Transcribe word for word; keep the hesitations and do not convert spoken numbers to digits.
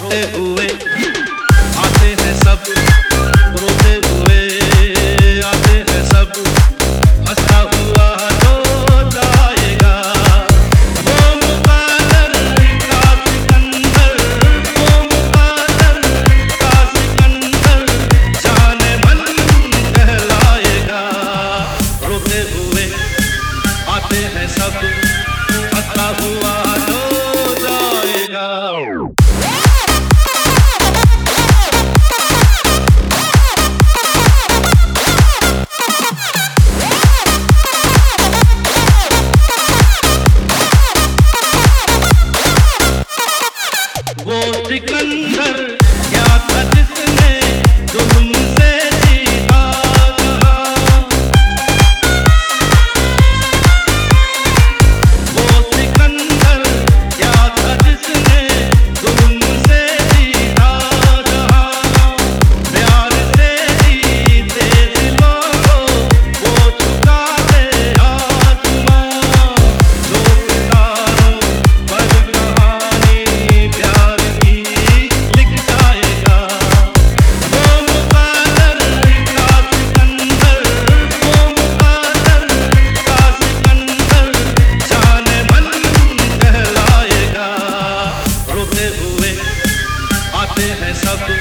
रोते हुए आते हैं सब, रोते हुए आते हैं सब, हंसता हुआ तो जाएगा वो मुक़द्दर का सिकंदर, वो मुक़द्दर का सिकंदर जाने मन कहलाएगा। रोते हुए आते हैं सब, हंसता हुआ तो जाएगा। वो सिकंदर क्या था जिसने जुल्म से जीता जहां, वो सिकंदर क्या था जिसने जुल्म से जीता जहां, प्यार से जीते दिलों को वो चुका दे आसमां, जो सितारों पर कहानी प्यार की लिख जाएगा। वो मुक़द्दर का सिकंदर, वो मुक़द्दर का सिकंदर जाने मन कहलाएगा। रोते हुए आते हैं सब,